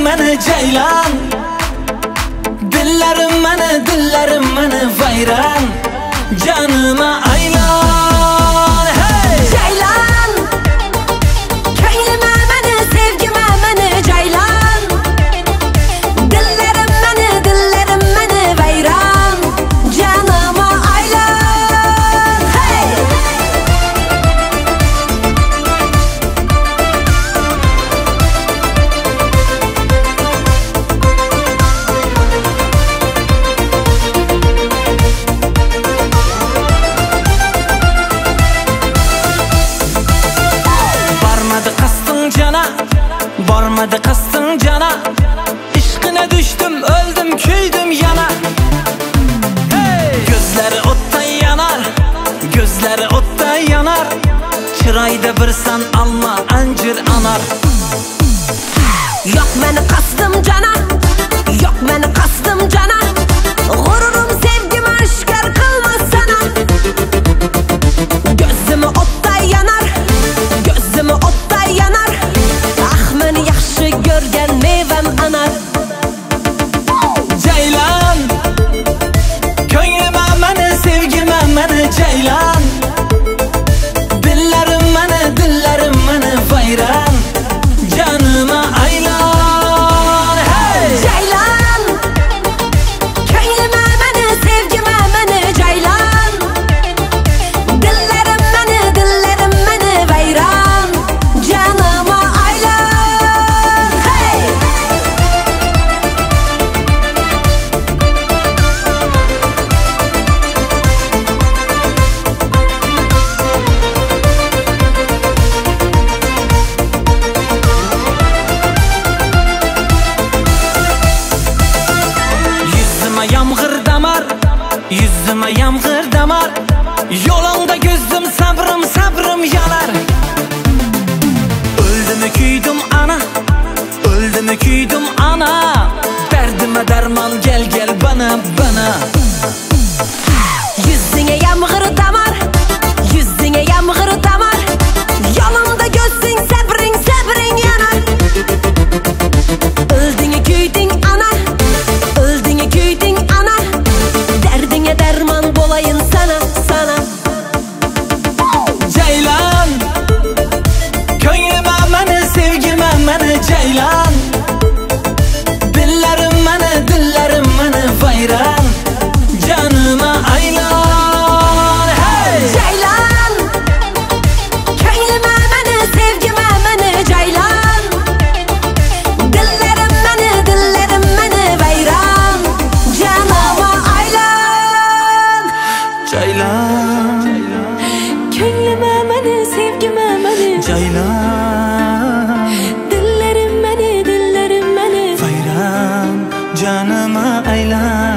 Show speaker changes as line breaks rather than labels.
meni ceylan. Dillarim meni vayron. Canıma aylan. Hey!
Ceylan, ko'nglima meni, sevgima meni ceylan. Dillarim meni vayron. Canıma aylan. Hey!
Barmadı kastın cana. İşkine düştüm, öldüm, küydüm yana. Hey! Gözleri otta yanar, gözleri otta yanar. Çırayda bir san alma, ancır anar.
Yok meni kastım cana, yok meni kastım cana. G'ururum sevgimi oshkor qilmas sana. Gözümü otta yanar, gözümü otta yanar. Meni yaxshi ko'rgan mevam anar.
Ceylan, ko'nglima meni, sevgima meni ceylan. Dillarim meni vayron. Canıma aylan. Hey!
Ceylan, ko'nglima meni, sevgima meni ceylan. Dillarim meni vayron. Canıma yüzüme yağmur damar. Yolunda gözüm sabrım yanar. Öldümü küydüm ana, öldümü küydüm ana. Derdime derman gel bana. yüzüne yağmur damar, yüzüne yağmur damar. Yolunda gözün sabrın yanar. Öldüğünü küydün ana, öldüğünü küydün ana. Derdine derman bolayın sana.
Ceylan, ko'nglima meni, sevgima meni ceylan. Dillarim meni vayron. Canıma aylan. Hey!
Ceylan, ko'nglima meni, sevgima meni ceylan. Dillarim meni vayron. Canıma aylan.
Ceylan,
ko'nglima meni, sevgima meni
ceylan.
Dillarim meni
Vayron, canıma aylan.